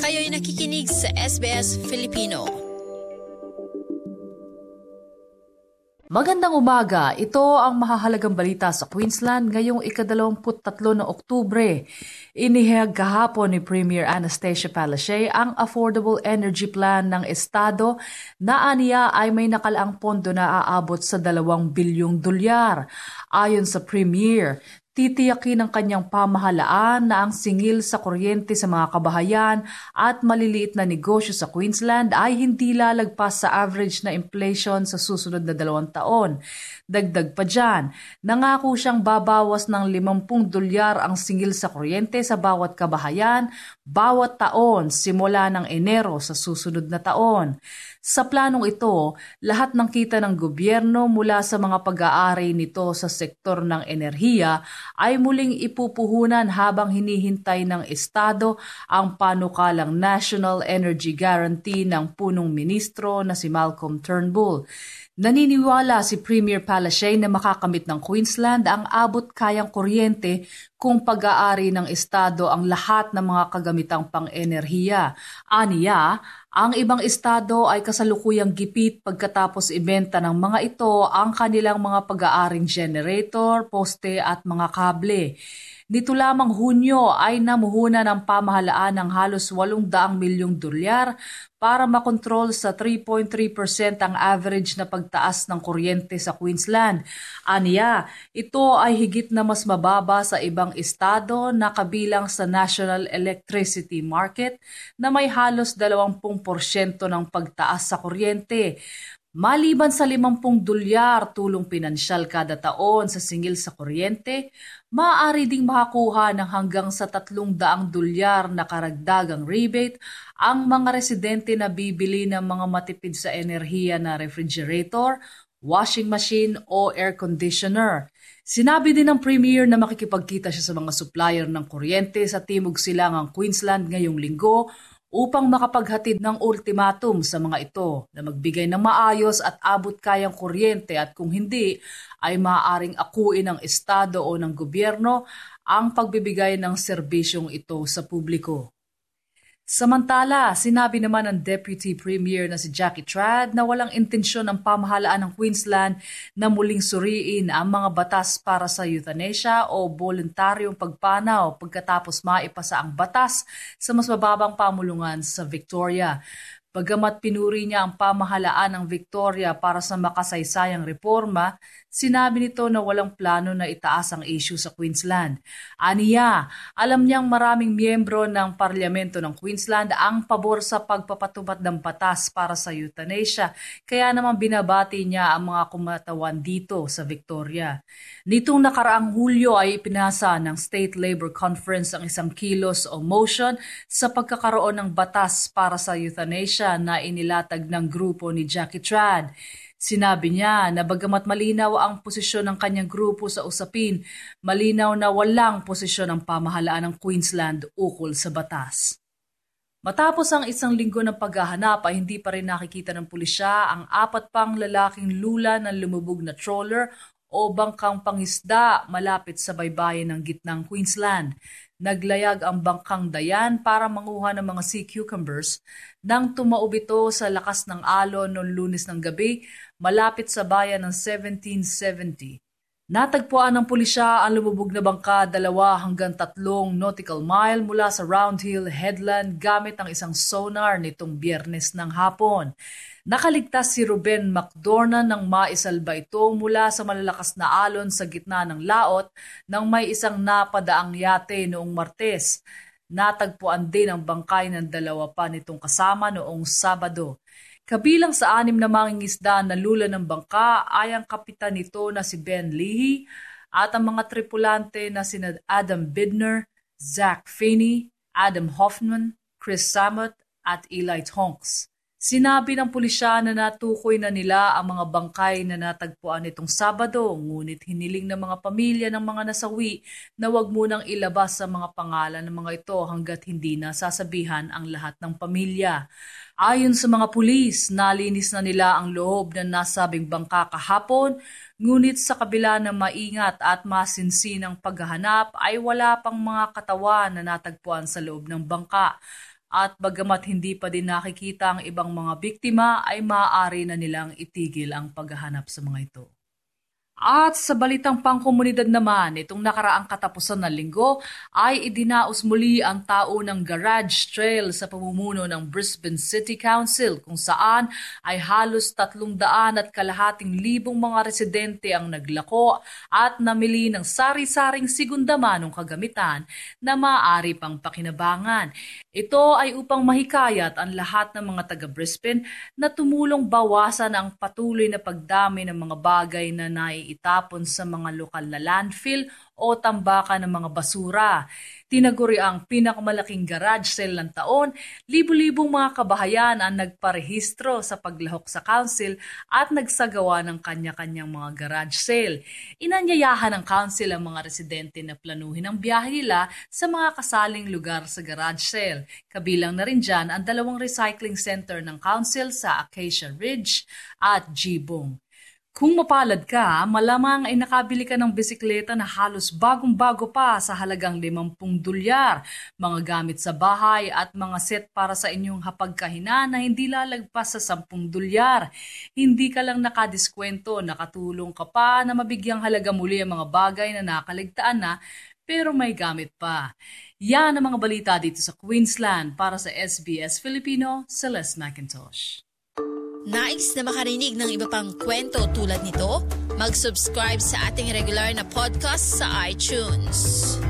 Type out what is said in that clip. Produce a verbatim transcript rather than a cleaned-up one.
Kayo'y nakikinig sa S B S Filipino. Magandang umaga. Ito ang mahahalagang balita sa Queensland ngayong ikadalawamput tatlo na Oktubre. Inihayag kahapon ni Premier Anastasia Palaszczuk ang Affordable Energy Plan ng Estado na aniya ay may nakalaang pondo na aabot sa dalawang bilyong dolyar. Ayon sa Premier, titiyakin ng kanyang pamahalaan na ang singil sa kuryente sa mga kabahayan at maliliit na negosyo sa Queensland ay hindi lalagpas sa average na inflation sa susunod na dalawang taon. Dagdag pa dyan, nangako siyang babawas ng limampung dolyar ang singil sa kuryente sa bawat kabahayan bawat taon simula ng Enero sa susunod na taon. Sa planong ito, lahat ng kita ng gobyerno mula sa mga pag-aari nito sa sektor ng enerhiya ay muling ipupuhunan habang hinihintay ng Estado ang panukalang National Energy Guarantee ng punong ministro na si Malcolm Turnbull. Naniniwala si Premier Palaszczuk na makakamit ng Queensland ang abot-kayang kuryente kung pag-aari ng Estado ang lahat ng mga kagamitang pang-enerhiya. Aniya, ang ibang estado ay kasalukuyang gipit pagkatapos ibenta ng mga ito ang kanilang mga pag-aaring generator, poste at mga kable. Nito lamang Hunyo ay namuhunan ng pamahalaan ng halos walong daang milyong dolyar para makontrol sa three point three percent ang average na pagtaas ng kuryente sa Queensland. Aniya, ito ay higit na mas mababa sa ibang estado na kabilang sa National Electricity Market na may halos dalawampu porsyento ng pagtaas sa kuryente. Maliban sa limampung dolyar tulong pinansyal kada taon sa singil sa kuryente, maaari ding makakuha ng hanggang sa tatlong daang dolyar na karagdagang rebate ang mga residente na bibili ng mga matipid sa enerhiya na refrigerator, washing machine o air conditioner. Sinabi din ng Premier na makikipagkita siya sa mga supplier ng kuryente sa Timog Silangang Queensland ngayong linggo upang makapaghatid ng ultimatum sa mga ito na magbigay ng maayos at abot-kayang kuryente at kung hindi ay maaaring akuin ng estado o ng gobyerno ang pagbibigay ng serbisyong ito sa publiko. Samantala, sinabi naman ng Deputy Premier na si Jackie Trad na walang intensyon ng pamahalaan ng Queensland na muling suriin ang mga batas para sa euthanasia o voluntaryong pagpanaw pagkatapos maipasa ang batas sa mas mababang pamulungan sa Victoria. Bagamat pinuri niya ang pamahalaan ng Victoria para sa makasaysayang reforma, sinabi nito na walang plano na itaas ang issue sa Queensland. Aniya, alam niyang maraming miyembro ng Parlamento ng Queensland ang pabor sa pagpapatupad ng batas para sa euthanasia, kaya naman binabati niya ang mga kumatawan dito sa Victoria. Nitong nakaraang Hulyo ay ipinasa ng State Labour Conference ang isang kilos o motion sa pagkakaroon ng batas para sa euthanasia na inilatag ng grupo ni Jackie Trad. Sinabi niya na bagamat malinaw ang posisyon ng kanyang grupo sa usapin, malinaw na walang posisyon ang pamahalaan ng Queensland ukol sa batas. Matapos ang isang linggo ng paghahanap ay hindi pa rin nakikita ng pulisya ang apat pang lalaking lula ng lumubog na trawler o bangkang pangisda malapit sa baybayin ng gitnang Queensland. Naglayag ang bangkang Dayan para manguha ng mga sea cucumbers nang tumaob ito sa lakas ng alon noong Lunes ng gabi malapit sa bayan ng seventeen seventy. Natagpuan ng pulisya ang lumubog na bangka dalawa hanggang tatlong nautical mile mula sa Round Hill Headland gamit ang isang sonar nitong Biyernes ng hapon. Nakaligtas si Ruben McDornan nang maisalba ito mula sa malalakas na alon sa gitna ng laot nang may isang napadaang yate noong Martes. Natagpuan din ang bangkay ng dalawa pa nitong kasama noong Sabado. Kabilang sa anim na mangingisda na lula ng bangka ay ang kapitan nito na si Ben Leahy at ang mga tripulante na sina Adam Bidner, Zach Finney, Adam Hoffman, Chris Samot at Eli Tonks. Sinabi ng pulisya na natukoy na nila ang mga bangkay na natagpuan nitong Sabado, ngunit hiniling ng mga pamilya ng mga nasawi na wag munang ilabas sa mga pangalan ng mga ito hanggat hindi na sasabihan ang lahat ng pamilya. Ayon sa mga pulis, nalinis na nila ang loob ng nasabing bangka kahapon, ngunit sa kabila ng maingat at masinsinang paghahanap ay wala pang mga katawan na natagpuan sa loob ng bangka. At bagamat hindi pa din nakikita ang ibang mga biktima, ay maaari na nilang itigil ang paghahanap sa mga ito. At sa balitang pangkomunidad naman, itong nakaraang katapusan ng linggo ay idinaos muli ang taunang garage trail sa pamumuno ng Brisbane City Council kung saan ay halos tatlong daan at kalahating libong mga residente ang naglako at namili ng sari-saring segundamanong kagamitan na maaari pang pakinabangan. Ito ay upang mahikayat ang lahat ng mga taga-Brisbane na tumulong bawasan ang patuloy na pagdami ng mga bagay na naiitapon sa mga lokal na landfill o tambakan ng mga basura. Tinaguri ang pinakamalaking garage sale ng taon, libu-libong mga kabahayan ang nagparehistro sa paglahok sa council at nagsagawa ng kanya-kanyang mga garage sale. Inanyayahan ng council ang mga residente na planuhin ang biyahe nila sa mga kasaling lugar sa garage sale. Kabilang na rin dyan ang dalawang recycling center ng council sa Acacia Ridge at Geebong. Kung mapalad ka, malamang ay nakabili ka ng bisikleta na halos bagong-bago pa sa halagang limampung dolyar, mga gamit sa bahay at mga set para sa inyong hapagkahina na hindi lalagpas sa sampung dolyar. Hindi ka lang nakadiskwento, nakatulong ka pa na mabigyang halaga muli ang mga bagay na nakaligtaan na pero may gamit pa. Yan ang mga balita dito sa Queensland. Para sa S B S Filipino, Celeste McIntosh. Nais na makarinig ng iba pang kwento tulad nito? Mag-subscribe sa ating regular na podcast sa iTunes.